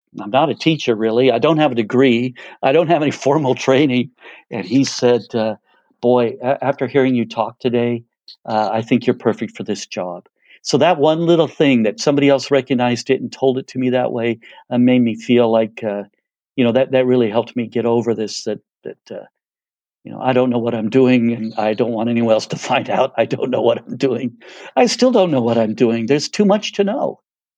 I'm not a teacher, really. I don't have a degree. I don't have any formal training. And he said, boy, after hearing you talk today, I think you're perfect for this job. So that one little thing that somebody else recognized it and told it to me that way made me feel like, that really helped me get over this, I don't know what I'm doing, and I don't want anyone else to find out I don't know what I'm doing. I still don't know what I'm doing. There's too much to know.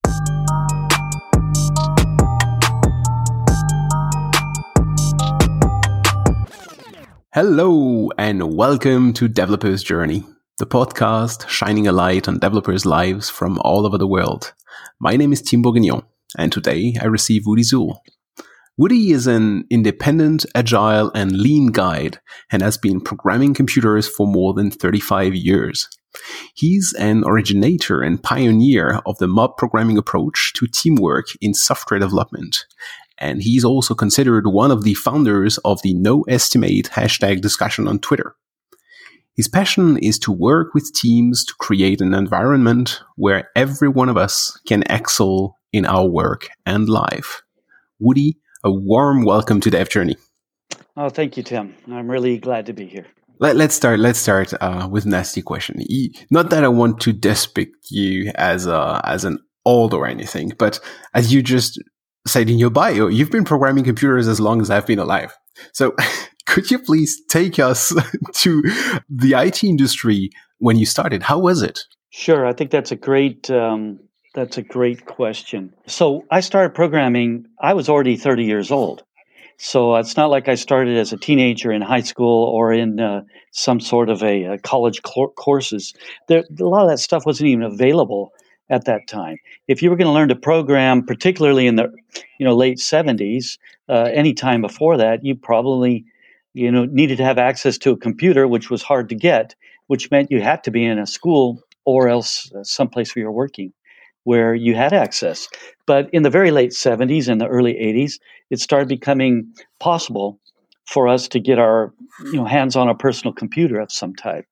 Hello and welcome to Developer's Journey, the podcast shining a light on developers' lives from all over the world. My name is Tim Bourguignon, and today I receive Woody Zuhl. Woody is an independent, agile, and lean guide and has been programming computers for more than 35 years. He's an originator and pioneer of the mob programming approach to teamwork in software development. And he's also considered one of the founders of the NoEstimate hashtag discussion on Twitter. His passion is to work with teams to create an environment where every one of us can excel in our work and life. Woody, a warm welcome to Dev Journey. Oh, thank you, Tim. I'm really glad to be here. Let's start with a nasty question. Not that I want to depict you as an old or anything, but as you just said in your bio, you've been programming computers as long as I've been alive. So could you please take us to the IT industry when you started? How was it? Sure. I think that's a great question. So I started programming, I was already 30 years old. So it's not like I started as a teenager in high school or in some sort of a college courses. A lot of that stuff wasn't even available at that time. If you were going to learn to program, particularly in the late 70s, any time before that, you probably needed to have access to a computer, which was hard to get, which meant you had to be in a school or else someplace where you're working, where you had access. But in the very late 70s and the early 80s, it started becoming possible for us to get our hands on a personal computer of some type.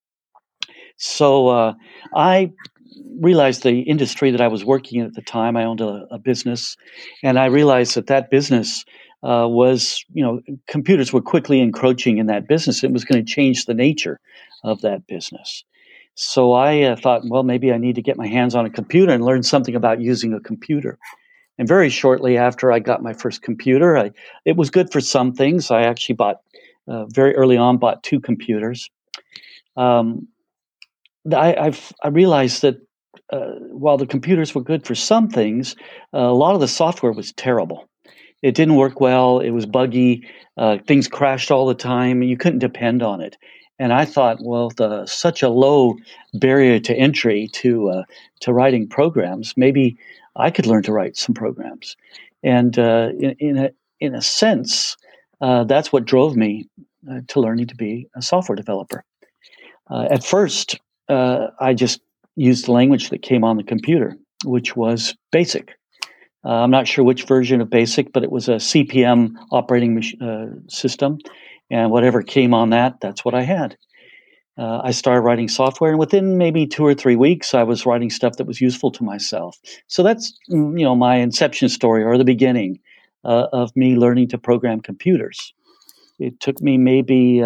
So I realized the industry that I was working in at the time. I owned a business, and I realized that business was, computers were quickly encroaching in that business. It was going to change the nature of that business. So I thought, well, maybe I need to get my hands on a computer and learn something about using a computer. And very shortly after I got my first computer, it was good for some things. I actually very early on, bought two computers. I realized that while the computers were good for some things, a lot of the software was terrible. It didn't work well. It was buggy. Things crashed all the time. You couldn't depend on it. And I thought, well, such a low barrier to entry to writing programs, maybe I could learn to write some programs. And in a sense, that's what drove me to learning to be a software developer. At first, I just used the language that came on the computer, which was BASIC. I'm not sure which version of BASIC, but it was a CP/M operating system, and whatever came on that's what I had. I started writing software, and within maybe 2 or 3 weeks, I was writing stuff that was useful to myself. So that's my inception story, or the beginning of me learning to program computers. It took me maybe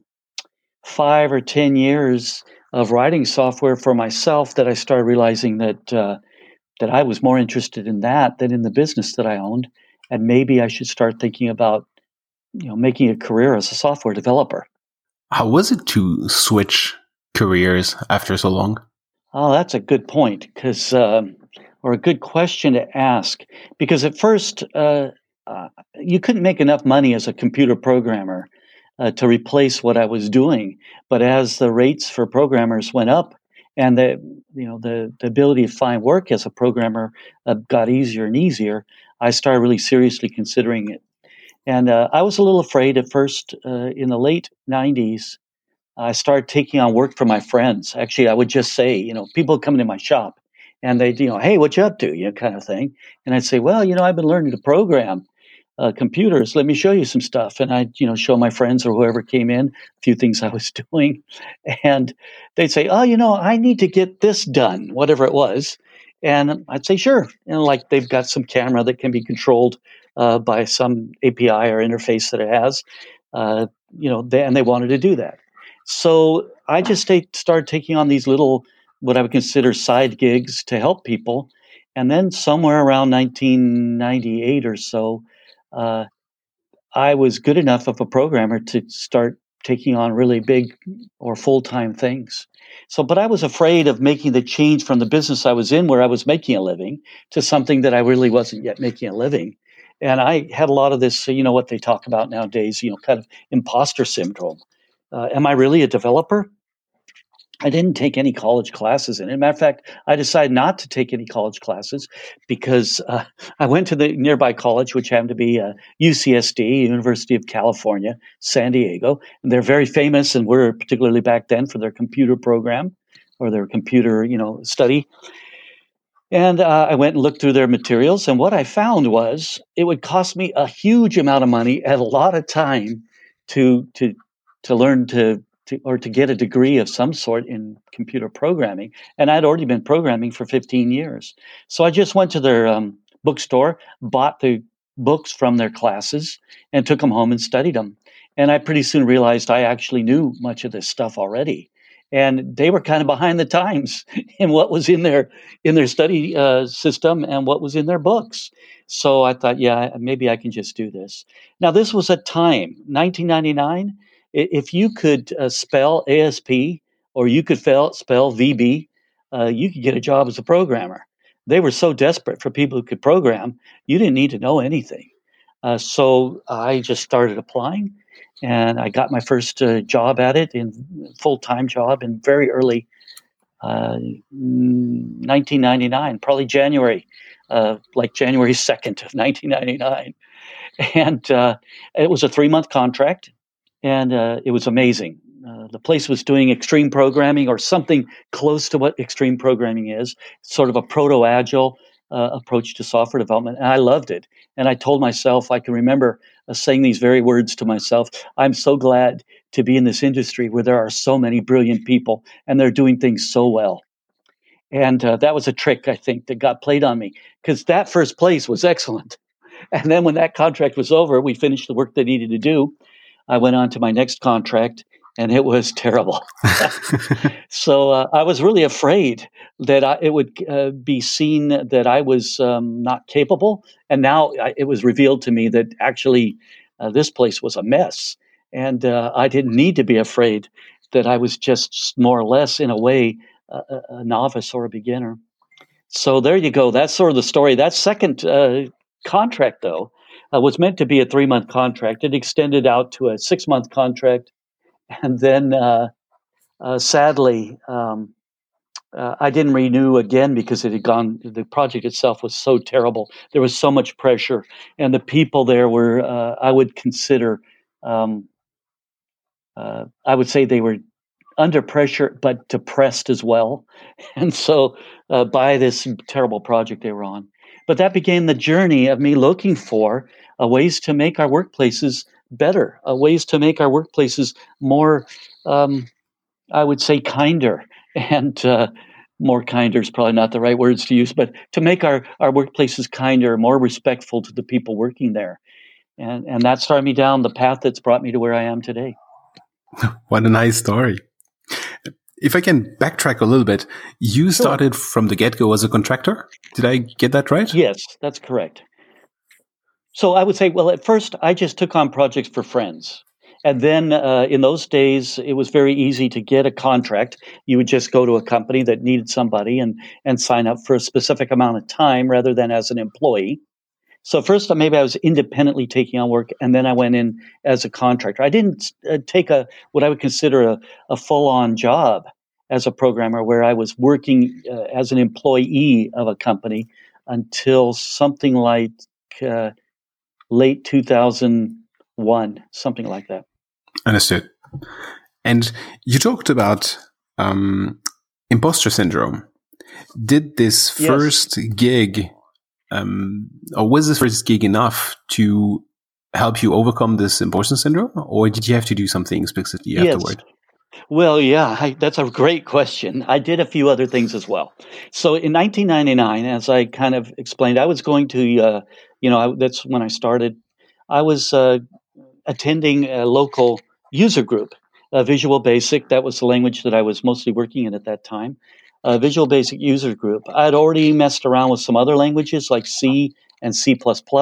5 or 10 years of writing software for myself that I started realizing that I was more interested in that than in the business that I owned, and maybe I should start thinking about making a career as a software developer. How was it to switch careers after so long? Oh, that's a good point, or a good question to ask, because at first you couldn't make enough money as a computer programmer to replace what I was doing. But as the rates for programmers went up, and the ability to find work as a programmer got easier and easier, I started really seriously considering it. And I was a little afraid at first. In the late 90s, I started taking on work for my friends. Actually, I would just say, people come into my shop, and they'd, hey, what you up to, kind of thing. And I'd say, well, I've been learning to program computers. Let me show you some stuff. And I'd, show my friends or whoever came in a few things I was doing. And they'd say, oh, I need to get this done, whatever it was. And I'd say, sure. Like they've got some camera that can be controlled by some API or interface that it has. And they wanted to do that. So I just started taking on these little, what I would consider side gigs to help people. And then somewhere around 1998 or so, I was good enough of a programmer to start taking on really big or full-time things. But I was afraid of making the change from the business I was in, where I was making a living, to something that I really wasn't yet making a living. And I had a lot of this, what they talk about nowadays, kind of imposter syndrome. Am I really a developer? I didn't take any college classes in it. As a matter of fact, I decided not to take any college classes because I went to the nearby college, which happened to be UCSD, University of California, San Diego. And they're very famous and were particularly back then for their computer program or their computer, study. And I went and looked through their materials. And what I found was it would cost me a huge amount of money and a lot of time to learn to get a degree of some sort in computer programming. And I'd already been programming for 15 years. So I just went to their bookstore, bought the books from their classes, and took them home and studied them. And I pretty soon realized I actually knew much of this stuff already. And they were kind of behind the times in what was in their study system and what was in their books. So I thought, yeah, maybe I can just do this. Now, this was a time, 1999. If you could spell ASP or you could spell VB, you could get a job as a programmer. They were so desperate for people who could program, you didn't need to know anything. So I just started applying, and I got my first job at it, full-time job in very early 1999, probably January 2nd of 1999. And it was a 3-month contract. And it was amazing. The place was doing extreme programming, or something close to what extreme programming is, sort of a proto-agile approach to software development. And I loved it. And I told myself, I can remember saying these very words to myself, I'm so glad to be in this industry where there are so many brilliant people and they're doing things so well. And that was a trick, I think, that got played on me, because that first place was excellent. And then when that contract was over, we finished the work they needed to do. I went on to my next contract, and it was terrible. So I was really afraid that it would be seen that I was not capable. And now it was revealed to me that actually this place was a mess. And I didn't need to be afraid that I was just more or less, in a way, a novice or a beginner. So there you go. That's sort of the story. That second contract, though, was meant to be a 3-month contract. It extended out to a 6-month contract. And then, sadly, I didn't renew again because the project itself was so terrible. There was so much pressure. And the people there were, I would consider, I would say they were under pressure, but depressed as well. And so by this terrible project they were on. But that began the journey of me looking for ways to make our workplaces better, ways to make our workplaces more, I would say, kinder. And more kinder is probably not the right words to use, but to make our workplaces kinder, more respectful to the people working there. And that started me down the path that's brought me to where I am today. What a nice story. If I can backtrack a little bit, you started from the get-go as a contractor. Did I get that right? Yes, that's correct. So I would say, well, at first I just took on projects for friends. And then in those days, it was very easy to get a contract. You would just go to a company that needed somebody and sign up for a specific amount of time rather than as an employee. So first, maybe I was independently taking on work, and then I went in as a contractor. I didn't take what I would consider a full-on job as a programmer, where I was working as an employee of a company until something like late 2001, something like that. Understood. And you talked about imposter syndrome. Did this first gig, or was this first gig enough to help you overcome this imposter syndrome, or did you have to do something specifically afterward? Well, yeah, that's a great question. I did a few other things as well. So in 1999, as I kind of explained, I was going to, that's when I started. I was attending a local user group, Visual Basic. That was the language that I was mostly working in at that time. Visual Basic user group. I had already messed around with some other languages like C and C++.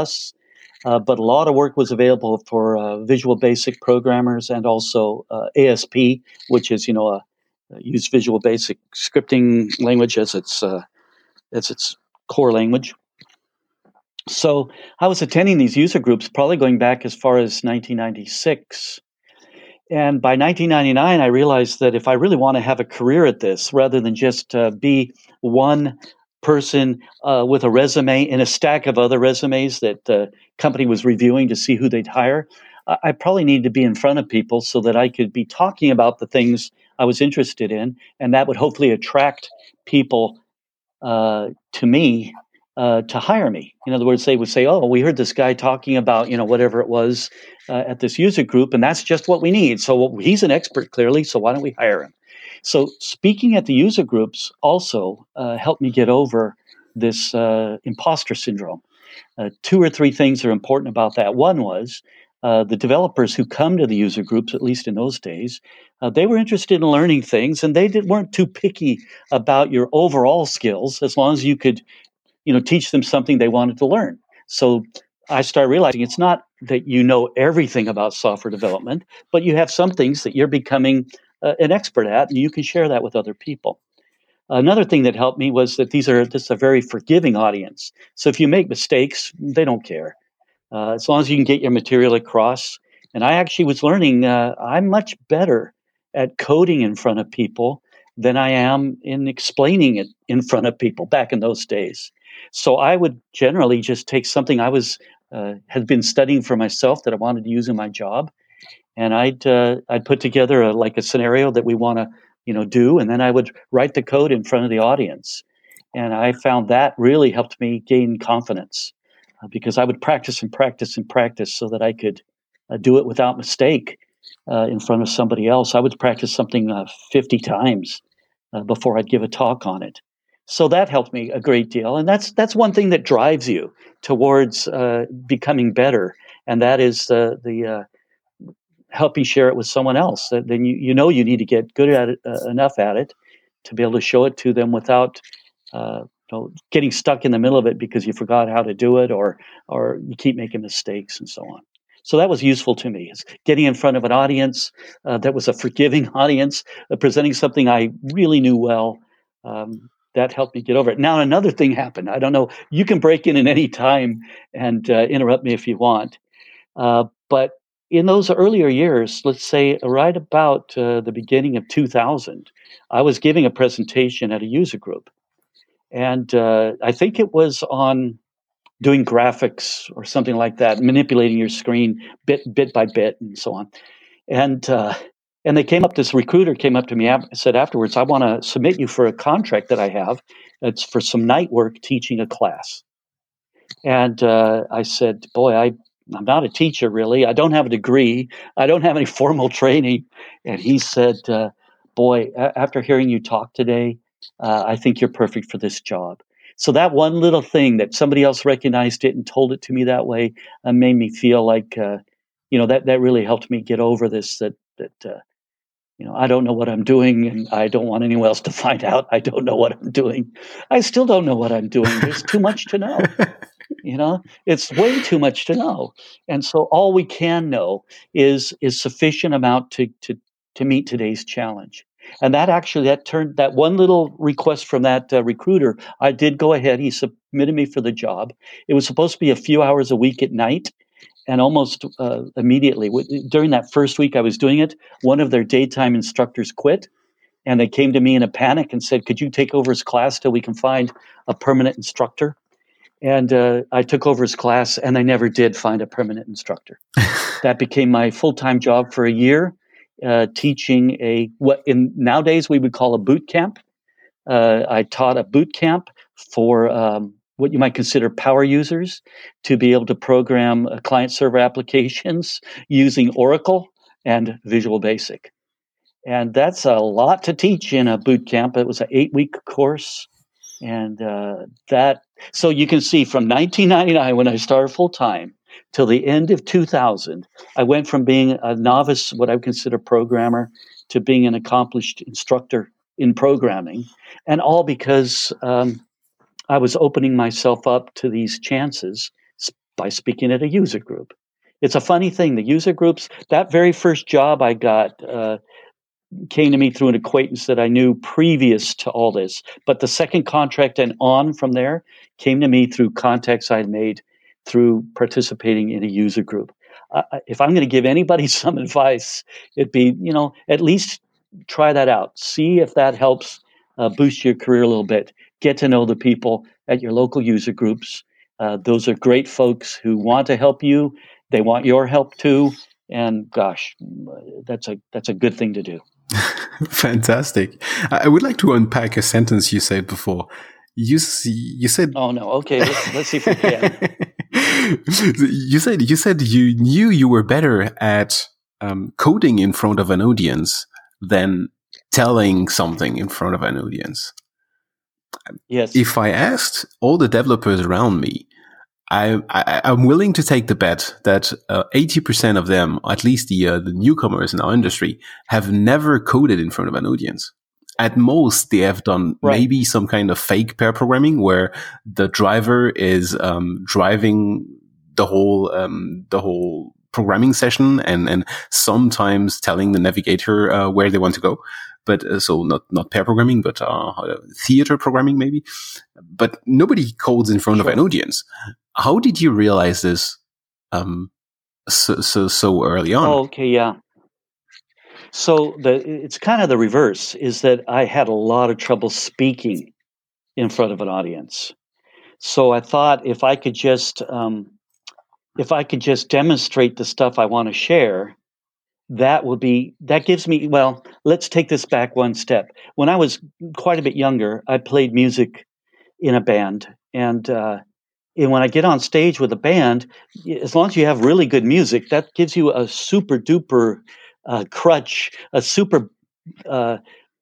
But a lot of work was available for Visual Basic programmers and also ASP, which is use Visual Basic scripting language as its core language. So I was attending these user groups, probably going back as far as 1996. And by 1999, I realized that if I really want to have a career at this, rather than just be one person with a resume in a stack of other resumes that the company was reviewing to see who they'd hire, I probably needed to be in front of people so that I could be talking about the things I was interested in, and that would hopefully attract people to me to hire me. In other words, they would say, "Oh, we heard this guy talking about whatever it was at this user group, and that's just what we need. So he's an expert clearly. So why don't we hire him?" So speaking at the user groups also helped me get over this imposter syndrome. Two or three things are important about that. One was the developers who come to the user groups, at least in those days, they were interested in learning things, and they weren't too picky about your overall skills as long as you could, teach them something they wanted to learn. So I started realizing it's not that you know everything about software development, but you have some things that you're becoming an expert at, and you can share that with other people. Another thing that helped me was that this is a very forgiving audience. So if you make mistakes, they don't care. As long as you can get your material across. And I actually was learning I'm much better at coding in front of people than I am in explaining it in front of people back in those days. So I would generally just take something I had been studying for myself that I wanted to use in my job, and I'd put together like a scenario that we want to do, and then I would write the code in front of the audience. And I found that really helped me gain confidence because I would practice and practice and practice so that I could do it without mistake in front of somebody else. I would practice something 50 times before I'd give a talk on it. So that helped me a great deal, and that's one thing that drives you towards becoming better, and that is the helping share it with someone else. Then you need to get good at it enough at it to be able to show it to them without getting stuck in the middle of it because you forgot how to do it or you keep making mistakes and so on. So that was useful to me, is getting in front of an audience that was a forgiving audience, presenting something I really knew well. That helped me get over it. Now another thing happened. I don't know. You can break in at any time and interrupt me if you want. But in those earlier years, let's say right about the beginning of 2000, I was giving a presentation at a user group. And I think it was on doing graphics or something like that, manipulating your screen bit by bit and so on. And this recruiter came up to me and said afterwards, "I want to submit you for a contract that I have. It's for some night work teaching a class." And I said, "Boy, I'm not a teacher, really. I don't have a degree. I don't have any formal training." And he said, "Boy, after hearing you talk today, I think you're perfect for this job." So that one little thing that somebody else recognized it and told it to me that way made me feel like, that really helped me get over this, that I don't know what I'm doing, and I don't want anyone else to find out I don't know what I'm doing. I still don't know what I'm doing. There's too much to know. It's way too much to know. And so all we can know is sufficient amount to meet today's challenge. And that one little request from that recruiter, I did go ahead. He submitted me for the job. It was supposed to be a few hours a week at night. And almost immediately, during that first week I was doing it, one of their daytime instructors quit. And they came to me in a panic and said, "Could you take over his class till we can find a permanent instructor?" And I took over his class, and they never did find a permanent instructor. That became my full-time job for a year, teaching what nowadays we would call a boot camp. I taught a boot camp for what you might consider power users to be able to program client-server applications using Oracle and Visual Basic. And that's a lot to teach in a boot camp. It was an 8-week course. And so you can see from 1999, when I started full time, till the end of 2000, I went from being a novice, what I would consider programmer, to being an accomplished instructor in programming. And all because I was opening myself up to these chances by speaking at a user group. It's a funny thing. The user groups, that very first job I got, came to me through an acquaintance that I knew previous to all this. But the second contract and on from there came to me through contacts I'd made through participating in a user group. If I'm going to give anybody some advice, it'd be, at least try that out. See if that helps boost your career a little bit. Get to know the people at your local user groups. Those are great folks who want to help you. They want your help too. And gosh, that's a good thing to do. Fantastic. I would like to unpack a sentence you said before. You said, "Oh no, okay. Let's see if we can." You said you knew you were better at coding in front of an audience than telling something in front of an audience. Yes. If I asked all the developers around me, I'm willing to take the bet that 80% of them, at least the newcomers in our industry, have never coded in front of an audience. At most, they have done maybe some kind of fake pair programming where the driver is driving the whole programming session and sometimes telling the navigator where they want to go. But so not pair programming, but theater programming maybe. But nobody codes in front of an audience. How did you realize this so early on? Oh, okay, yeah. So it's kind of the reverse, is that I had a lot of trouble speaking in front of an audience. So I thought if I could just demonstrate the stuff I want to share, that gives me, well, let's take this back one step. When I was quite a bit younger, I played music in a band. And when I get on stage with a band, as long as you have really good music, that gives you a super duper crutch, a super, I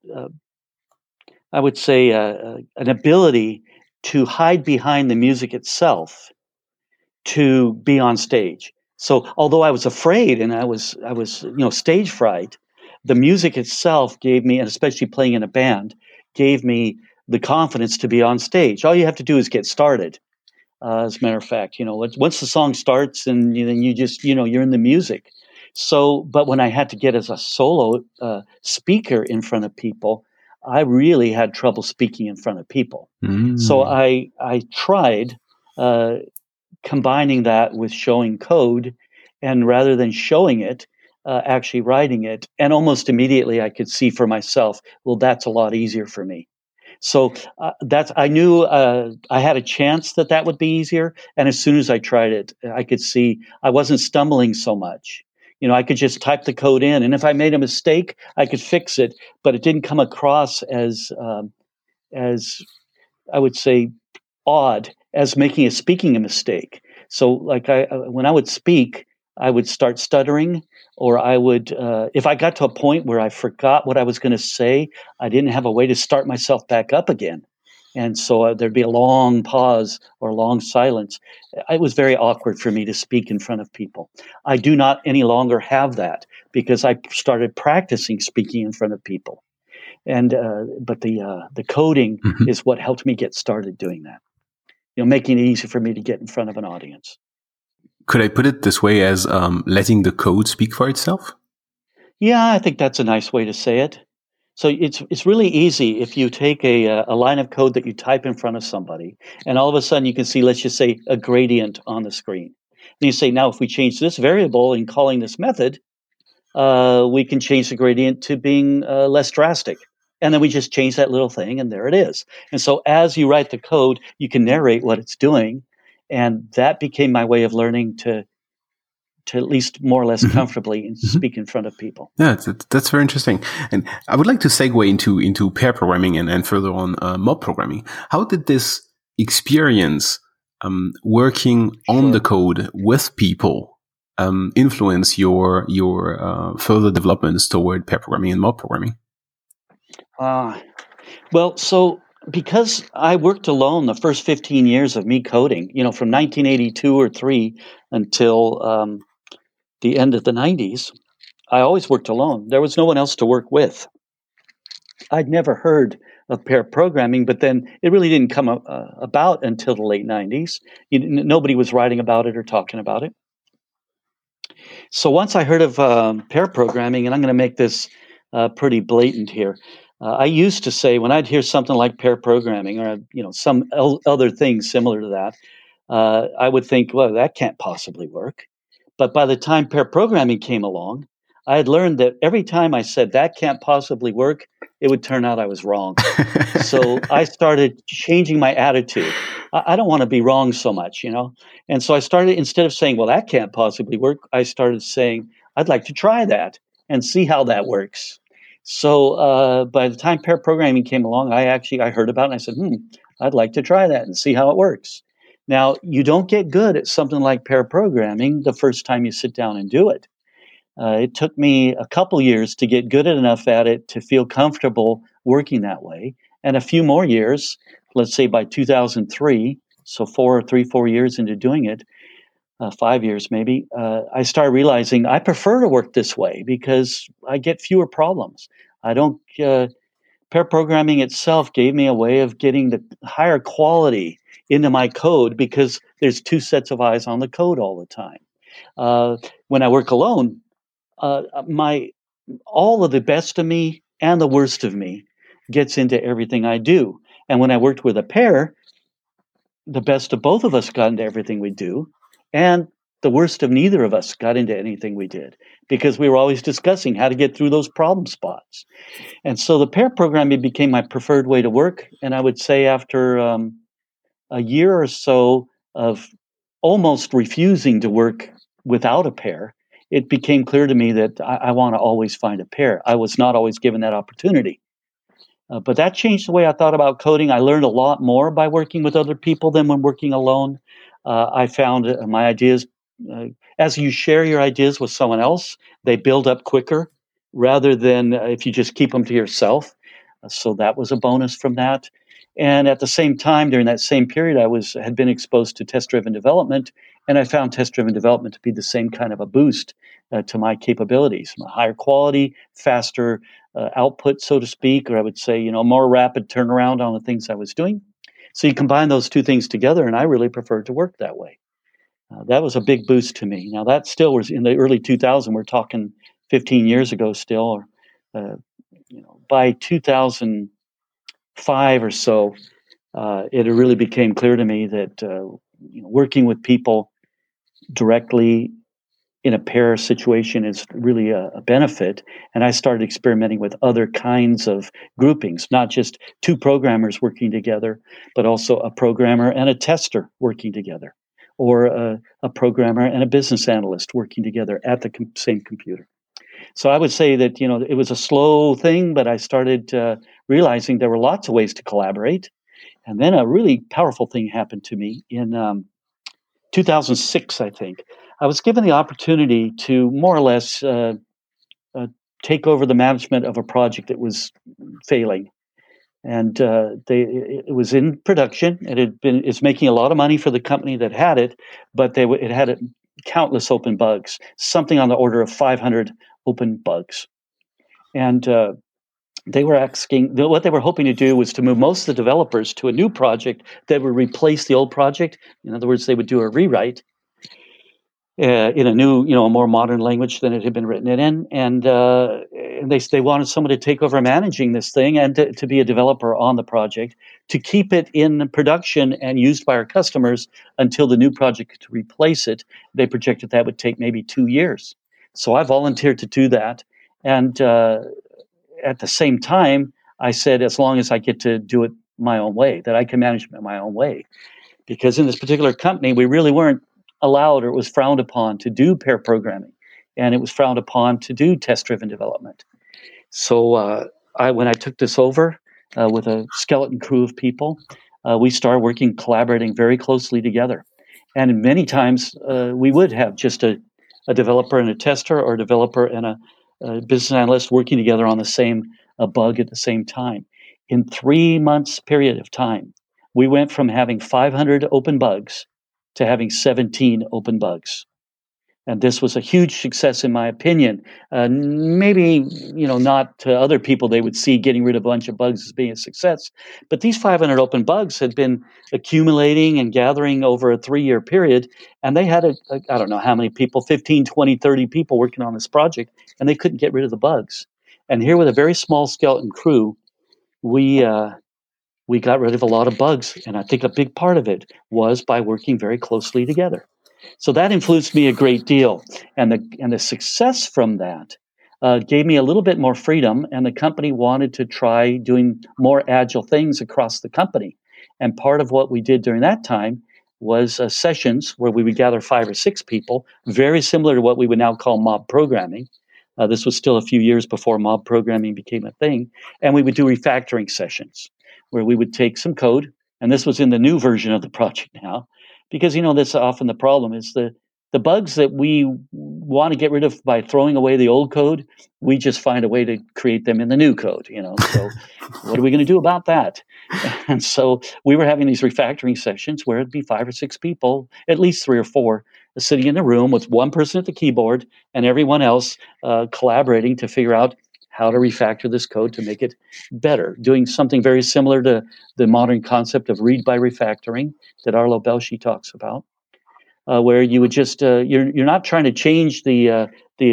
would say, an ability to hide behind the music itself to be on stage. So although I was afraid and I was stage fright, the music itself gave me, and especially playing in a band, gave me the confidence to be on stage. All you have to do is get started. As a matter of fact, once the song starts, and then you just, you're in the music. So, but when I had to get as a solo speaker in front of people, I really had trouble speaking in front of people. So I tried combining that with showing code, and rather than showing it, actually writing it. And almost immediately I could see for myself, well, that's a lot easier for me. So I knew I had a chance that would be easier. And as soon as I tried it, I could see I wasn't stumbling so much. I could just type the code in, and if I made a mistake, I could fix it. But it didn't come across as I would say odd as speaking a mistake. So like when I would speak, I would start stuttering, or I would, if I got to a point where I forgot what I was going to say, I didn't have a way to start myself back up again. And so there'd be a long pause or a long silence. It was very awkward for me to speak in front of people. I do not any longer have that because I started practicing speaking in front of people. And but the coding is what helped me get started doing that. Making it easy for me to get in front of an audience. Could I put it this way as letting the code speak for itself? Yeah, I think that's a nice way to say it. So it's really easy if you take a line of code that you type in front of somebody, and all of a sudden you can see, let's just say, a gradient on the screen. And you say, now if we change this variable in calling this method, we can change the gradient to being less drastic. And then we just change that little thing, and there it is. And so as you write the code, you can narrate what it's doing. And that became my way of learning to at least more or less comfortably and speak in front of people. Yeah, that's very interesting. And I would like to segue into pair programming and further on mob programming. How did this experience working on the code with people influence your further developments toward pair programming and mob programming? Well, so because I worked alone the first 15 years of me coding, from 1982 or 3 until the end of the 90s, I always worked alone. There was no one else to work with. I'd never heard of pair programming, but then it really didn't come about until the late 90s. Nobody was writing about it or talking about it. So once I heard of pair programming, and I'm going to make this pretty blatant here, I used to say when I'd hear something like pair programming or some other thing similar to that, I would think, well, that can't possibly work. But by the time pair programming came along, I had learned that every time I said that can't possibly work, it would turn out I was wrong. So I started changing my attitude. I don't want to be wrong so much, And so I started, instead of saying, well, that can't possibly work, I started saying, I'd like to try that and see how that works. So by the time pair programming came along, I heard about it and I said, I'd like to try that and see how it works. Now, you don't get good at something like pair programming the first time you sit down and do it. It took me a couple years to get good enough at it to feel comfortable working that way. And a few more years, let's say by 2003, so 4 years into doing it, 5 years maybe, I started realizing I prefer to work this way because I get fewer problems. Pair programming itself gave me a way of getting the higher quality into my code because there's two sets of eyes on the code all the time. When I work alone, all of the best of me and the worst of me gets into everything I do. And when I worked with a pair, the best of both of us got into everything we do, and the worst of neither of us got into anything we did because we were always discussing how to get through those problem spots. And so the pair programming became my preferred way to work. And I would say after a year or so of almost refusing to work without a pair, it became clear to me that I want to always find a pair. I was not always given that opportunity. But that changed the way I thought about coding. I learned a lot more by working with other people than when working alone. I found my ideas, as you share your ideas with someone else, they build up quicker rather than if you just keep them to yourself. So that was a bonus from that. And at the same time, during that same period, I had been exposed to test-driven development, and I found test-driven development to be the same kind of a boost to my capabilities, my higher quality, faster output, so to speak, or I would say, more rapid turnaround on the things I was doing. So you combine those two things together, and I really preferred to work that way. That was a big boost to me. Now, that still was in the early 2000s. We're talking 15 years ago still. By 2005 or so, it really became clear to me that working with people directly in a pair situation is really a benefit. And I started experimenting with other kinds of groupings, not just two programmers working together, but also a programmer and a tester working together, or a programmer and a business analyst working together at the same computer. So I would say that, it was a slow thing, but I started realizing there were lots of ways to collaborate. And then a really powerful thing happened to me in 2006, I think. I was given the opportunity to more or less take over the management of a project that was failing. And it was in production. It's making a lot of money for the company that had it, but it had countless open bugs, something on the order of 500 open bugs. And they were asking, what they were hoping to do was to move most of the developers to a new project that would replace the old project. In other words, they would do a rewrite in a new, a more modern language than it had been written in. And they wanted someone to take over managing this thing and to be a developer on the project, to keep it in production and used by our customers until the new project could replace it. They projected that would take maybe 2 years. So I volunteered to do that. And at the same time, I said, as long as I get to do it my own way, that I can manage it my own way. Because in this particular company, we really weren't allowed, or it was frowned upon to do pair programming. And it was frowned upon to do test-driven development. So when I took this over with a skeleton crew of people, we started collaborating very closely together. And many times we would have just a a developer and a tester, or a developer and a business analyst working together on the same bug at the same time. In 3 months period of time, we went from having 500 open bugs to having 17 open bugs. And this was a huge success, in my opinion. Maybe, not to other people, they would see getting rid of a bunch of bugs as being a success. But these 500 open bugs had been accumulating and gathering over a 3-year period. And they had, I don't know how many people, 15, 20, 30 people working on this project, and they couldn't get rid of the bugs. And here with a very small skeleton crew, we got rid of a lot of bugs. And I think a big part of it was by working very closely together. So that influenced me a great deal, and the success from that gave me a little bit more freedom. And the company wanted to try doing more agile things across the company. And part of what we did during that time was sessions where we would gather 5 or 6 people, very similar to what we would now call mob programming. This was still a few years before mob programming became a thing, and we would do refactoring sessions where we would take some code, and this was in the new version of the project now. Because, that's often the problem is the bugs that we want to get rid of by throwing away the old code, we just find a way to create them in the new code, So what are we going to do about that? And so we were having these refactoring sessions where it'd be 5 or 6 people, at least 3 or 4, sitting in a room with one person at the keyboard and everyone else collaborating to figure out how to refactor this code to make it better, doing something very similar to the modern concept of read by refactoring that Arlo Belshi talks about, where you would just you're not trying to change let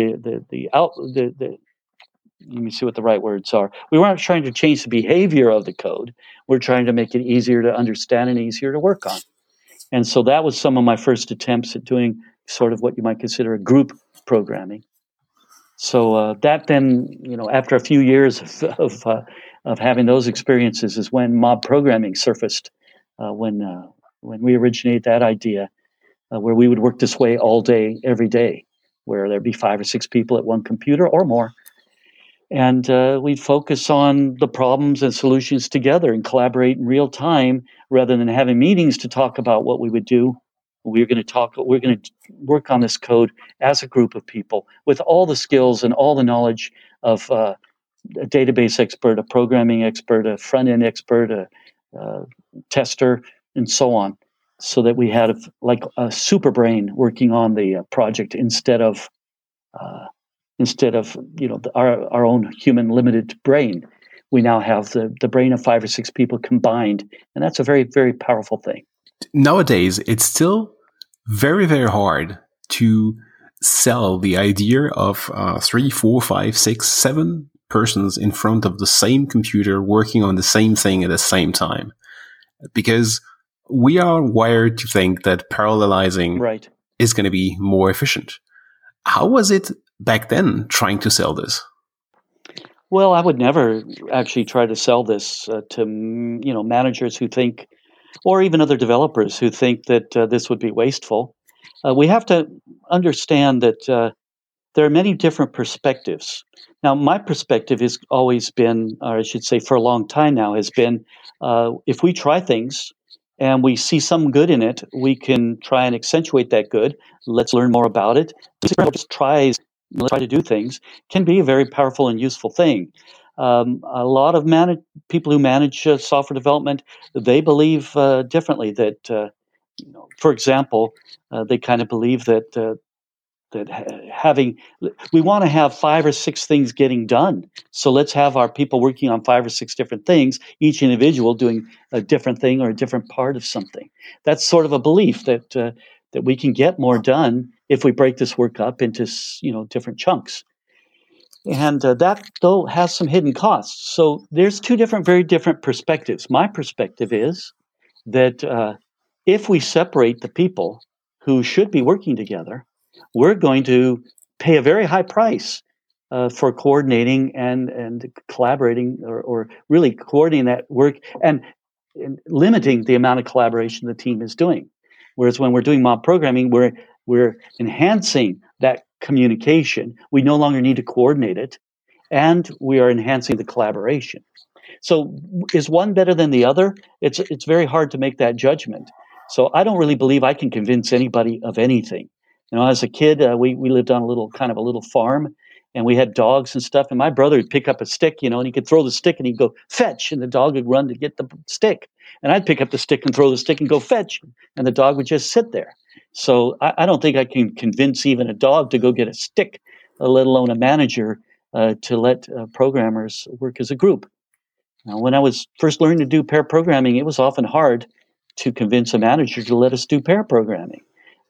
me see what the right words are. We weren't trying to change the behavior of the code. We're trying to make it easier to understand and easier to work on. And so that was some of my first attempts at doing sort of what you might consider a group programming. So that then, after a few years of having those experiences, is when mob programming surfaced. When we originated that idea, where we would work this way all day, every day, where there'd be 5 or 6 people at one computer or more, and we'd focus on the problems and solutions together and collaborate in real time rather than having meetings to talk about what we would do. We're going to work on this code as a group of people with all the skills and all the knowledge of a database expert, a programming expert, a front-end expert, a tester, and so on, so that we had like a super brain working on the project instead of our own human limited brain. We now have the brain of 5 or 6 people combined, and that's a very, very powerful thing. Nowadays, it's still very, very hard to sell the idea of 3, 4, 5, 6, 7 persons in front of the same computer working on the same thing at the same time. Because we are wired to think that parallelizing is going to be more efficient. How was it back then trying to sell this? Well, I would never actually try to sell this to managers who think, or even other developers who think that this would be wasteful. We have to understand that there are many different perspectives. Now, my perspective has always been, or I should say for a long time now, has been if we try things and we see some good in it, we can try and accentuate that good. Let's learn more about it. Just try to do things can be a very powerful and useful thing. A lot of people who manage software development, they believe differently. That, for example, they kind of believe that we want to have 5 or 6 things getting done. So let's have our people working on 5 or 6 different things, each individual doing a different thing or a different part of something. That's sort of a belief that we can get more done if we break this work up into different chunks. And that, though, has some hidden costs. So there's 2 very different perspectives. My perspective is that if we separate the people who should be working together, we're going to pay a very high price for coordinating and collaborating, or really coordinating that work and limiting the amount of collaboration the team is doing. Whereas when we're doing mob programming, we're enhancing that communication. We no longer need to coordinate it, and we are enhancing the collaboration. So is one better than the other? It's very hard to make that judgment. So I don't really believe I can convince anybody of anything. As a kid, we lived on a little farm, and we had dogs and stuff. And my brother would pick up a stick, and he could throw the stick, and he'd go fetch, and the dog would run to get the stick. And I'd pick up the stick and throw the stick and go fetch, and the dog would just sit there. So I don't think I can convince even a dog to go get a stick, let alone a manager to let programmers work as a group. Now, when I was first learning to do pair programming, it was often hard to convince a manager to let us do pair programming.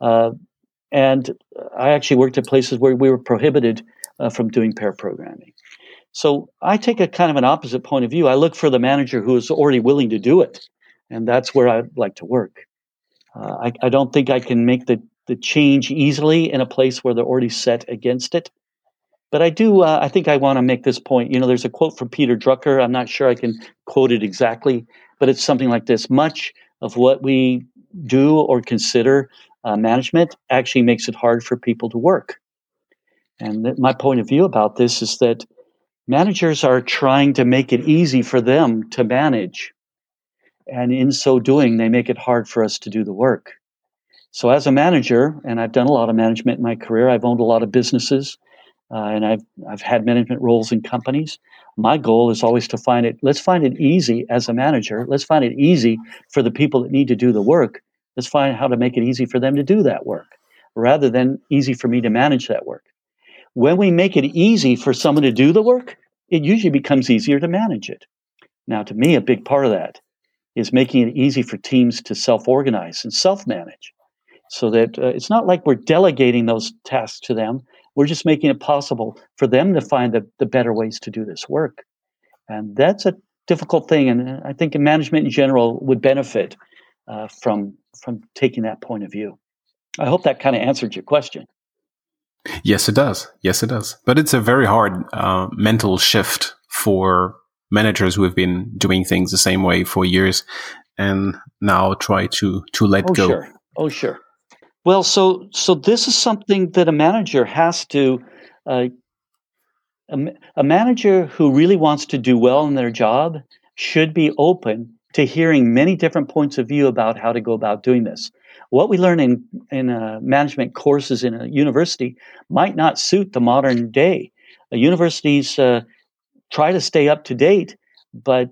And I actually worked at places where we were prohibited from doing pair programming. So I take a kind of an opposite point of view. I look for the manager who is already willing to do it, and that's where I'd like to work. I don't think I can make the change easily in a place where they're already set against it. But I do. I think I want to make this point. There's a quote from Peter Drucker. I'm not sure I can quote it exactly, but it's something like this: much of what we do or consider management actually makes it hard for people to work. And my point of view about this is that managers are trying to make it easy for them to manage. And in so doing, they make it hard for us to do the work. So as a manager, and I've done a lot of management in my career, I've owned a lot of businesses, and I've had management roles in companies. My goal is always to let's find it easy as a manager. Let's find it easy for the people that need to do the work. Let's find how to make it easy for them to do that work, rather than easy for me to manage that work. When we make it easy for someone to do the work, it usually becomes easier to manage it. Now, to me, a big part of that is making it easy for teams to self-organize and self-manage, so that it's not like we're delegating those tasks to them. We're just making it possible for them to find the better ways to do this work. And that's a difficult thing. And I think management in general would benefit from taking that point of view. I hope that kind of answered your question. Yes, it does. Yes, it does. But it's a very hard mental shift for managers who have been doing things the same way for years and now try to let go. Sure. Oh, sure. Well, so this is something that a manager has to, a manager who really wants to do well in their job should be open to hearing many different points of view about how to go about doing this. What we learn in management courses in a university might not suit the modern day. Universities try to stay up to date, but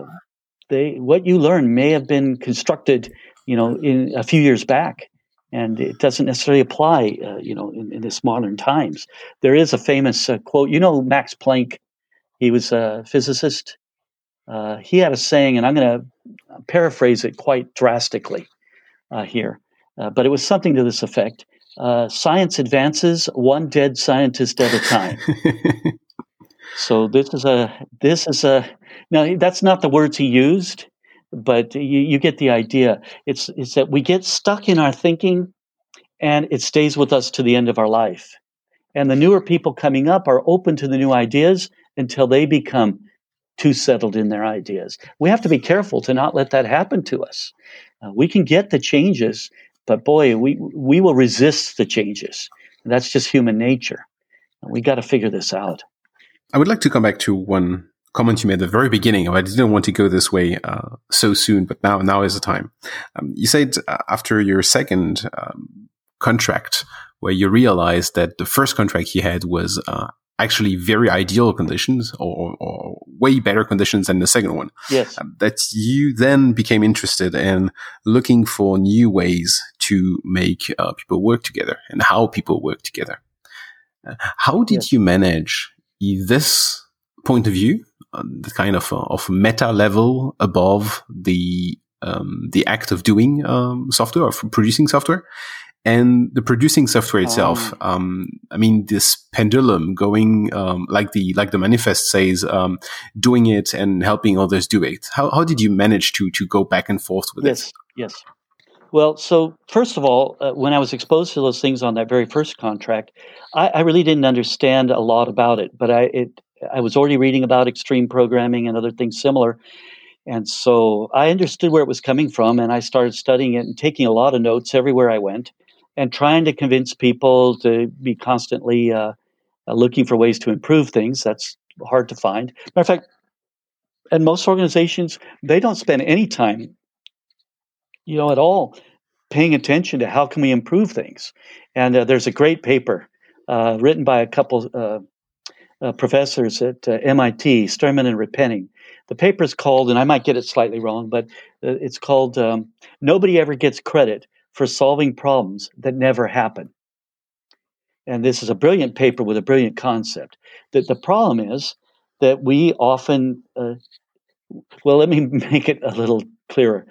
what you learn may have been constructed, in a few years back, and it doesn't necessarily apply, in this modern times. There is a famous quote. Max Planck. He was a physicist. He had a saying, and I'm going to paraphrase it quite drastically here, but it was something to this effect: "Science advances one dead scientist at a time." So this is a. Now that's not the words he used, but you get the idea. It's that we get stuck in our thinking, and it stays with us to the end of our life. And the newer people coming up are open to the new ideas until they become too settled in their ideas. We have to be careful to not let that happen to us. We can get the changes, but boy, we will resist the changes. And that's just human nature. We got to figure this out. I would like to come back to one comment you made at the very beginning. I didn't want to go this way so soon, but now is the time. You said after your second contract, where you realized that the first contract you had was actually very ideal conditions or way better conditions than the second one. Yes. That you then became interested in looking for new ways to make people work together and how people work together. How did you manage this point of view, the kind of meta level above the act of doing software or producing software, and the producing software itself? This pendulum going like the manifest says, doing it and helping others do it. How did you manage to go back and forth with it? Yes. Well, so first of all, when I was exposed to those things on that very first contract, I really didn't understand a lot about it, but I was already reading about extreme programming and other things similar. And so I understood where it was coming from, and I started studying it and taking a lot of notes everywhere I went and trying to convince people to be constantly looking for ways to improve things. That's hard to find. Matter of fact, in most organizations, they don't spend any time at all paying attention to how can we improve things. And there's a great paper written by a couple professors at MIT, Sterman and Repenning. The paper is called, and I might get it slightly wrong, but it's called Nobody Ever Gets Credit for Solving Problems That Never Happen. And this is a brilliant paper with a brilliant concept. That the problem is that we often, well, let me make it a little clearer.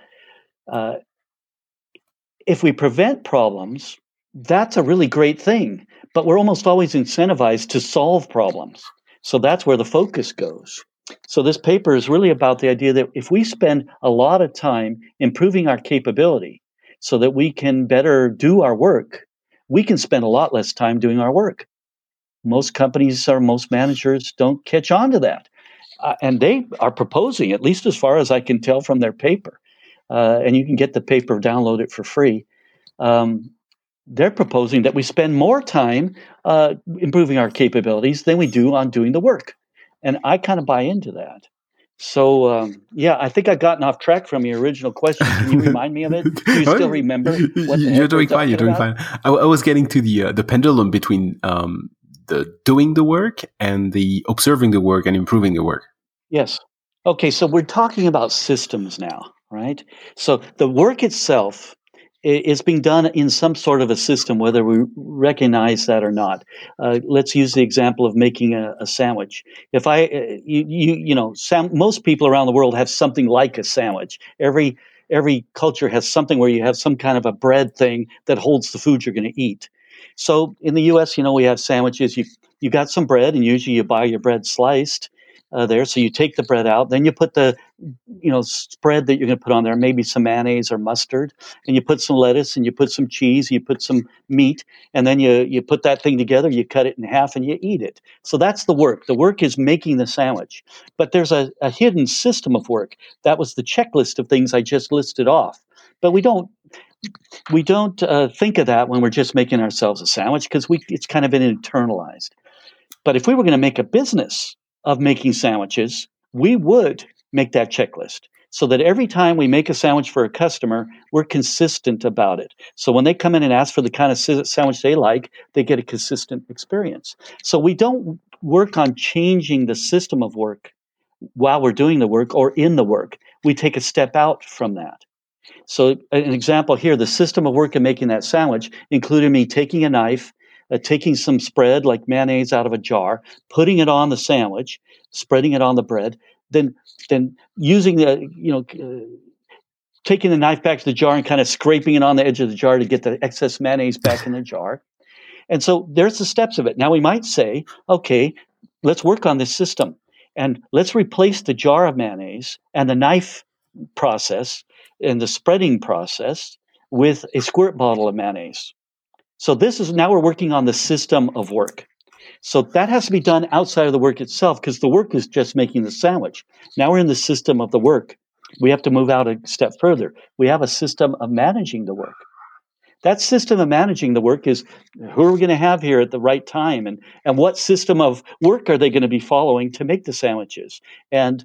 If we prevent problems, that's a really great thing, but we're almost always incentivized to solve problems. So that's where the focus goes. So this paper is really about the idea that if we spend a lot of time improving our capability so that we can better do our work, we can spend a lot less time doing our work. Most companies or most managers don't catch on to that. And they are proposing, at least as far as I can tell from their paper, and you can get the paper, download it for free. They're proposing that we spend more time improving our capabilities than we do on doing the work. And I kind of buy into that. So, I think I've gotten off track from your original question. Can you remind me of it? Do you still remember what the You're doing fine. You're doing fine. I was getting to the pendulum between the doing the work and the observing the work and improving the work. Yes. Okay, so we're talking about systems now, right? So the work itself is being done in some sort of a system, whether we recognize that or not. Let's use the example of making a sandwich. If most people around the world have something like a sandwich. Every culture has something where you have some kind of a bread thing that holds the food you're going to eat. So in the U.S., we have sandwiches. You got some bread, and usually you buy your bread sliced there. So you take the bread out, then you put the spread that you're going to put on there, maybe some mayonnaise or mustard, and you put some lettuce, and you put some cheese, you put some meat, and then you put that thing together, you cut it in half, and you eat it. So that's the work. The work is making the sandwich. But there's a hidden system of work. That was the checklist of things I just listed off. But we don't think of that when we're just making ourselves a sandwich because it's kind of been internalized. But if we were going to make a business of making sandwiches, we would make that checklist so that every time we make a sandwich for a customer, we're consistent about it. So when they come in and ask for the kind of sandwich they like, they get a consistent experience. So we don't work on changing the system of work while we're doing the work or in the work. We take a step out from that. So an example here, the system of work in making that sandwich included me taking a knife, taking some spread like mayonnaise out of a jar, putting it on the sandwich, spreading it on the bread, then using taking the knife back to the jar and kind of scraping it on the edge of the jar to get the excess mayonnaise back in the jar. And so there's the steps of it. Now we might say, okay, let's work on this system and let's replace the jar of mayonnaise and the knife process and the spreading process with a squirt bottle of mayonnaise. So now we're working on the system of work. So that has to be done outside of the work itself because the work is just making the sandwich. Now we're in the system of the work. We have to move out a step further. We have a system of managing the work. That system of managing the work is who are we going to have here at the right time and what system of work are they going to be following to make the sandwiches? And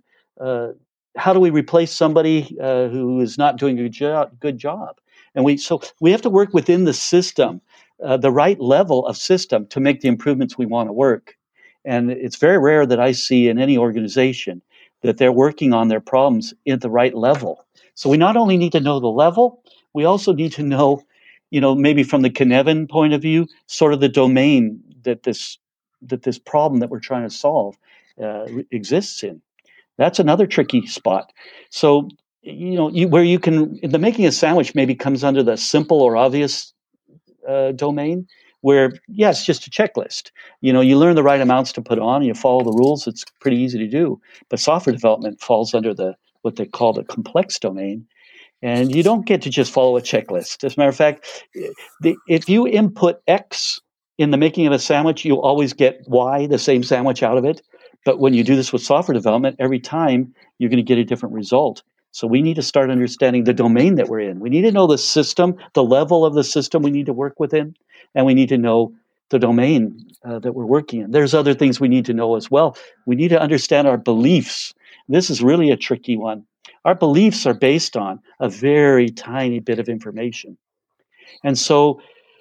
how do we replace somebody who is not doing a good job? And we have to work within the system, the right level of system to make the improvements we want to work. And it's very rare that I see in any organization that they're working on their problems at the right level. So we not only need to know the level, we also need to know, maybe from the Cynefin point of view, sort of the domain that this problem that we're trying to solve exists in. That's another tricky spot. So, where you can, the making a sandwich maybe comes under the simple or obvious domain where, it's just a checklist. You learn the right amounts to put on and you follow the rules. It's pretty easy to do. But software development falls under what they call the complex domain. And you don't get to just follow a checklist. As a matter of fact, if you input X in the making of a sandwich, you'll always get Y, the same sandwich out of it. But when you do this with software development, every time you're going to get a different result. So we need to start understanding the domain that we're in. We need to know the system, the level of the system we need to work within, and we need to know the domain that we're working in. There's other things we need to know as well. We need to understand our beliefs. This is really a tricky one. Our beliefs are based on a very tiny bit of information. And so,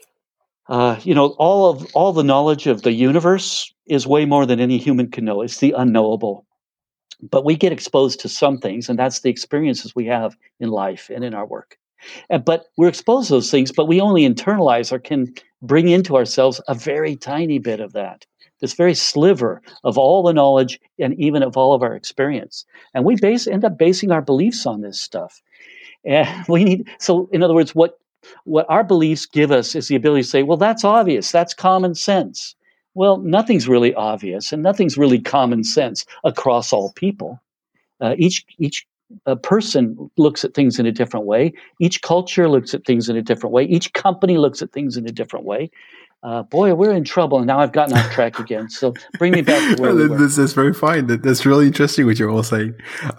all the knowledge of the universe is way more than any human can know. It's the unknowable. But we get exposed to some things, and that's the experiences we have in life and in our work. But we're exposed to those things, but we only internalize or can bring into ourselves a very tiny bit of that, this very sliver of all the knowledge and even of all of our experience. And we end up basing our beliefs on this stuff. And so in other words, what our beliefs give us is the ability to say, well, that's obvious, that's common sense. Well, nothing's really obvious and nothing's really common sense across all people. Each person looks at things in a different way. Each culture looks at things in a different way. Each company looks at things in a different way. Boy, we're in trouble. And now I've gotten off track again. So bring me back to where we were. This is very fine. That's really interesting what you're all saying.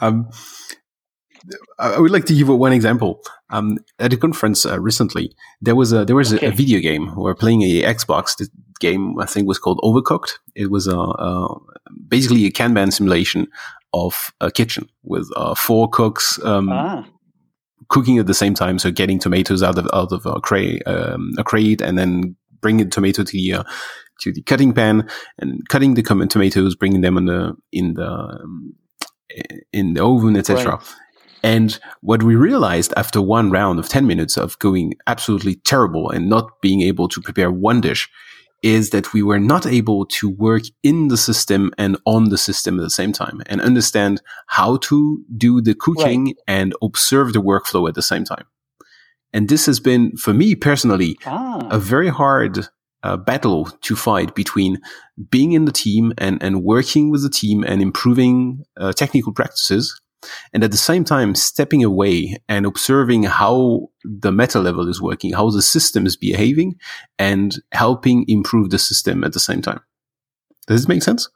I would like to give one example. At a conference recently, there was a video game. We were playing a Xbox. The game, I think, was called Overcooked. It was basically a Kanban simulation of a kitchen with 4 cooks cooking at the same time. So getting tomatoes out of a crate and then bringing the tomato to the cutting pan and cutting the tomatoes, bringing them in the oven, etc. Right. And what we realized after one round of 10 minutes of going absolutely terrible and not being able to prepare one dish is that we were not able to work in the system and on the system at the same time and understand how to do the cooking and observe the workflow at the same time. And this has been, for me personally, a very hard battle to fight between being in the team and working with the team and improving technical practices, and at the same time stepping away and observing how the meta level is working, how the system is behaving, and helping improve the system at the same time. Does this make sense?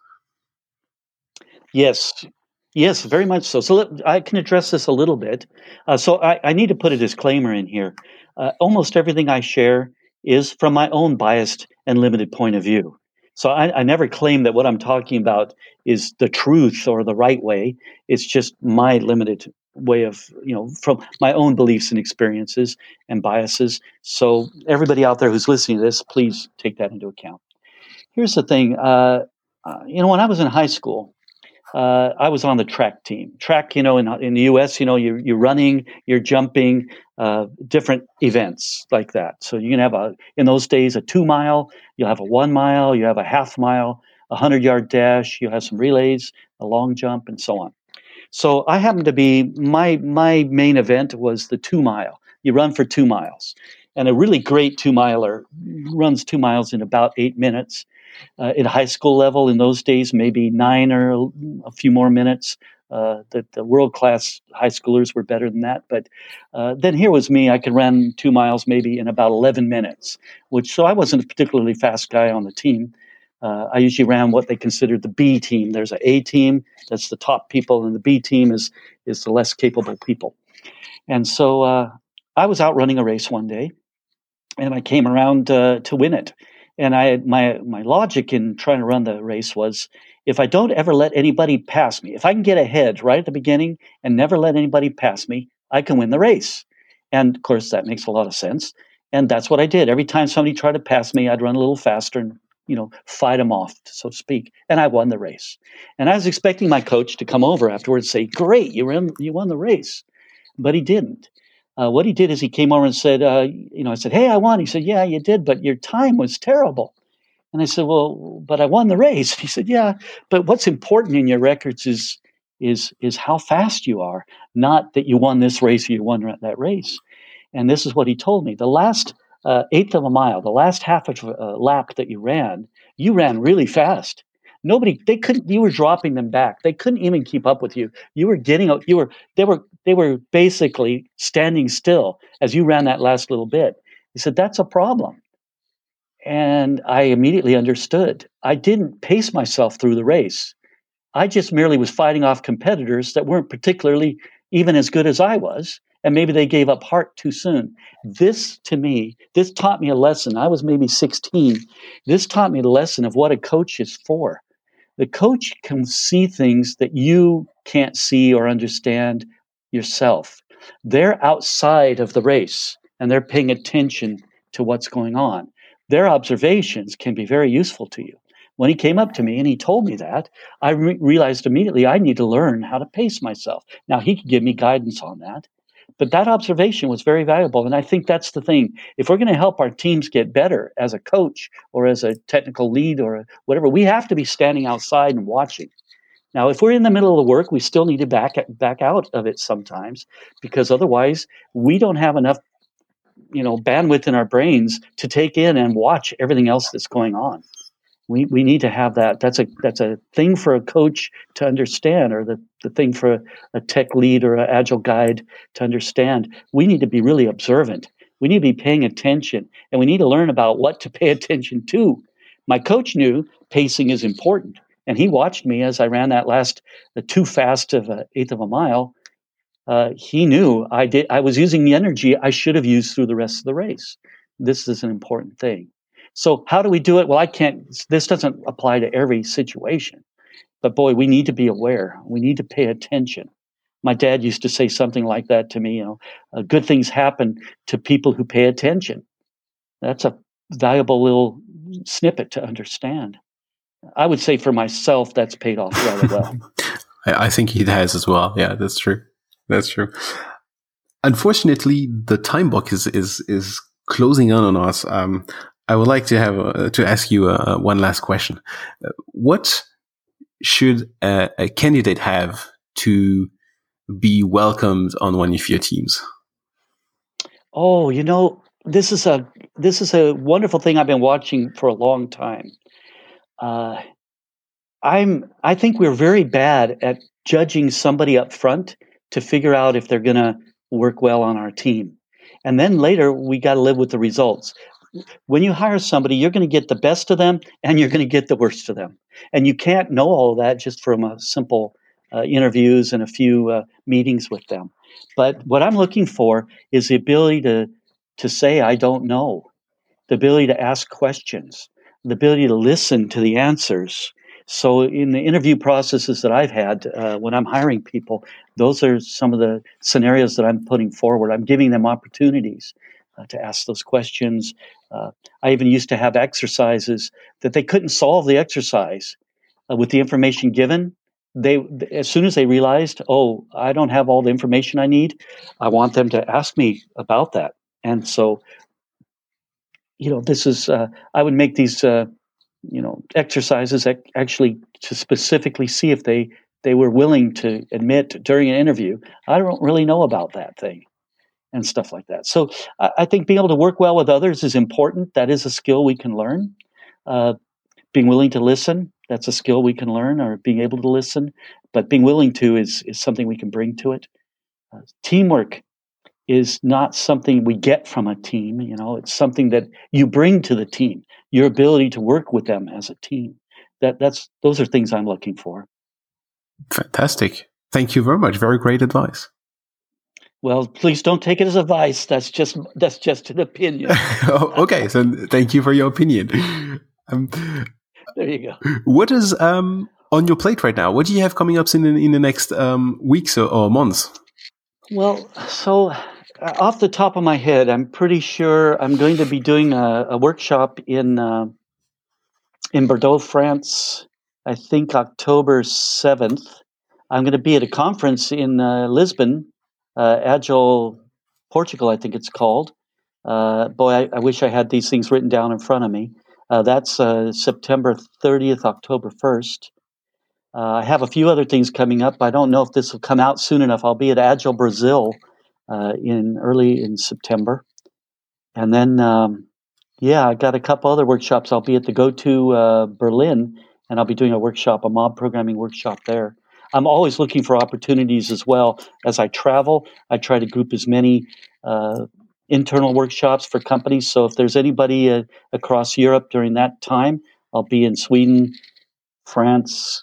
Yes, very much so. So I can address this a little bit. So I need to put a disclaimer in here. Almost everything I share is from my own biased and limited point of view. So I never claim that what I'm talking about is the truth or the right way. It's just my limited way of, from my own beliefs and experiences and biases. So everybody out there who's listening to this, please take that into account. Here's the thing. When I was in high school, I was on the track team. Track, in the U.S., you're running, you're jumping, different events like that. So you can have in those days, a 2 mile, you'll have a 1 mile, you have a half mile, a 100-yard dash, you have some relays, a long jump, and so on. So I happened to be, my main event was the 2 mile. You run for 2 miles. And a really great 2 miler runs 2 miles in about 8 minutes. At high school level in those days, maybe 9 or a few more minutes. The world-class high schoolers were better than that. But then here was me. I could run 2 miles maybe in about 11 minutes, so I wasn't a particularly fast guy on the team. I usually ran what they considered the B team. There's an A team, that's the top people, and the B team is the less capable people. And so I was out running a race one day, and I came around to win it. And my logic in trying to run the race was, if I don't ever let anybody pass me, if I can get ahead right at the beginning and never let anybody pass me, I can win the race. And of course, that makes a lot of sense. And that's what I did. Every time somebody tried to pass me, I'd run a little faster and, fight them off, so to speak. And I won the race. And I was expecting my coach to come over afterwards and say, "Great, you won the race." But he didn't. What he did is he came over and said, I said, "Hey, I won." He said, "Yeah, you did, but your time was terrible." And I said, "Well, but I won the race." He said, "Yeah, but what's important in your records is how fast you are, not that you won this race or you won that race." And this is what he told me. The last eighth of a mile, the last half of a lap that you ran really fast. You were dropping them back. They couldn't even keep up with you. They were basically standing still as you ran that last little bit. He said, "That's a problem." And I immediately understood. I didn't pace myself through the race. I just merely was fighting off competitors that weren't particularly even as good as I was. And maybe they gave up heart too soon. This taught me a lesson. I was maybe 16. This taught me the lesson of what a coach is for. The coach can see things that you can't see or understand yourself. They're outside of the race. and they're paying attention to what's going on. Their observations can be very useful to you. When he came up to me and he told me that, I realized immediately I need to learn how to pace myself. Now, he could give me guidance on that, but that observation was very valuable. And I think that's the thing. If we're going to help our teams get better as a coach or as a technical lead or whatever, we have to be standing outside and watching. Now, if we're in the middle of the work, we still need to back out of it sometimes, because otherwise we don't have enough, bandwidth in our brains to take in and watch everything else that's going on. We need to have that. That's a thing for a coach to understand, or the thing for a tech lead or an agile guide to understand. We need to be really observant. We need to be paying attention, and we need to learn about what to pay attention to. My coach knew pacing is important, and he watched me as I ran that last too fast of an eighth of a mile. He knew I was using the energy I should have used through the rest of the race. This is an important thing. So how do we do it? Well, this doesn't apply to every situation, but boy, we need to be aware. We need to pay attention. My dad used to say something like that to me, good things happen to people who pay attention. That's a valuable little snippet to understand. I would say for myself, that's paid off rather well. I think it has as well. Yeah, that's true. That's true. Unfortunately, the time box is closing in on us. I would like to ask you one last question. What should a candidate have to be welcomed on one of your teams? Oh, this is a wonderful thing I've been watching for a long time. I think we're very bad at judging somebody up front to figure out if they're going to work well on our team. And then later, we got to live with the results. When you hire somebody, you're going to get the best of them and you're going to get the worst of them. And you can't know all of that just from a simple interviews and a few meetings with them. But what I'm looking for is the ability to say, I don't know, the ability to ask questions, the ability to listen to the answers. So in the interview processes that I've had when I'm hiring people, those are some of the scenarios that I'm putting forward. I'm giving them opportunities to ask those questions. I even used to have exercises that they couldn't solve the exercise with the information given. As soon as they realized, I don't have all the information I need, I want them to ask me about that. And so, this is, I would make these, exercises actually to specifically see if they were willing to admit during an interview, I don't really know about that thing. And stuff like that. So I think being able to work well with others is important. That is a skill we can learn. Being willing to listen, that's a skill we can learn, or being able to listen. But being willing to is something we can bring to it. Teamwork is not something we get from a team. It's something that you bring to the team. Your ability to work with them as a team. Those are things I'm looking for. Fantastic. Thank you very much. Very great advice. Well, please don't take it as advice. That's just an opinion. Okay, so thank you for your opinion. There you go. What is on your plate right now? What do you have coming up in the next weeks or months? Well, so off the top of my head, I'm pretty sure I'm going to be doing a workshop in Bordeaux, France. I think October 7th. I'm going to be at a conference in Lisbon. Agile Portugal, I think it's called. Boy, I wish I had these things written down in front of me. That's September 30th, October 1st. I have a few other things coming up. I don't know if this will come out soon enough. I'll be at Agile Brazil early in September. And then, I got a couple other workshops. I'll be at the GoTo Berlin, and I'll be doing a mob programming workshop there. I'm always looking for opportunities as well. As I travel, I try to group as many internal workshops for companies. So if there's anybody across Europe during that time, I'll be in Sweden, France,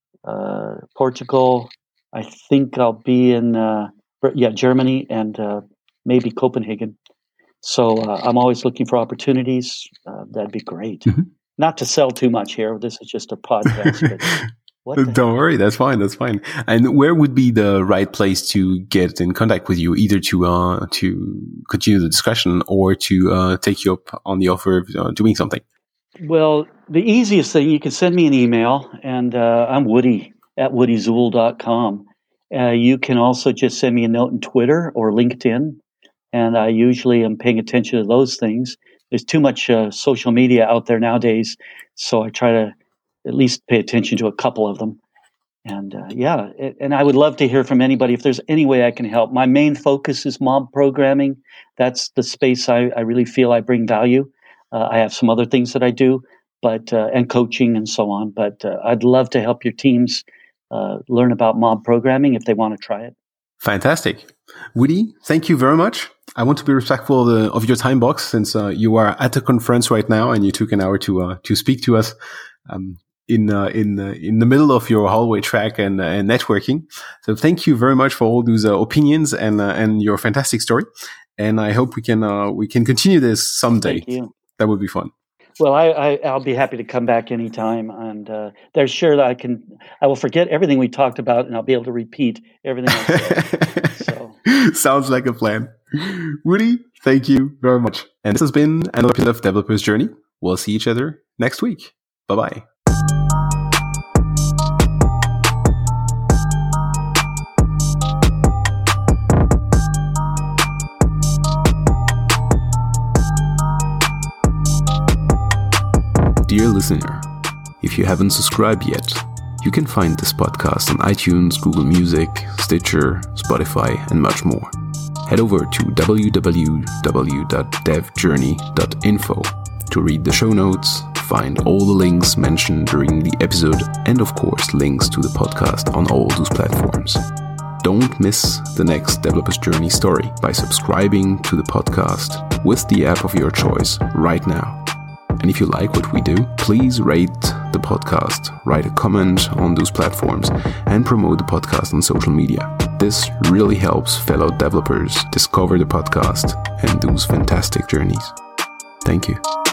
Portugal. I think I'll be in Germany and maybe Copenhagen. So I'm always looking for opportunities. That'd be great. Mm-hmm. Not to sell too much here. This is just a podcast. But Don't worry, that's fine. And where would be the right place to get in contact with you, either to continue the discussion or to take you up on the offer of doing something? Well, the easiest thing, you can send me an email, and I'm Woody at woodyzuhl.com. You can also just send me a note on Twitter or LinkedIn, and I usually am paying attention to those things. There's too much social media out there nowadays, so I try to at least pay attention to a couple of them. And and I would love to hear from anybody if there's any way I can help. My main focus is mob programming. That's the space I really feel I bring value. I have some other things that I do, but and coaching and so on. But I'd love to help your teams learn about mob programming if they want to try it. Fantastic. Woody, thank you very much. I want to be respectful of your time box, since you are at a conference right now and you took an hour to speak to us in the middle of your hallway track and networking. So thank you very much for all those opinions and your fantastic story. And I hope we can continue this someday. Thank you. That would be fun. Well, I'll be happy to come back anytime, and there's sure that I will forget everything we talked about, and I'll be able to repeat everything I said. So. Sounds like a plan. Woody, thank you very much. And this has been another episode of Developer's Journey. We'll see each other next week. Bye-bye. Dear listener, if you haven't subscribed yet, you can find this podcast on iTunes, Google Music, Stitcher, Spotify, and much more. Head over to www.devjourney.info to read the show notes, find all the links mentioned during the episode, and of course links to the podcast on all those platforms. Don't miss the next Developer's Journey story by subscribing to the podcast with the app of your choice right now. And if you like what we do, please rate the podcast, write a comment on those platforms, and promote the podcast on social media. This really helps fellow developers discover the podcast and those fantastic journeys. Thank you.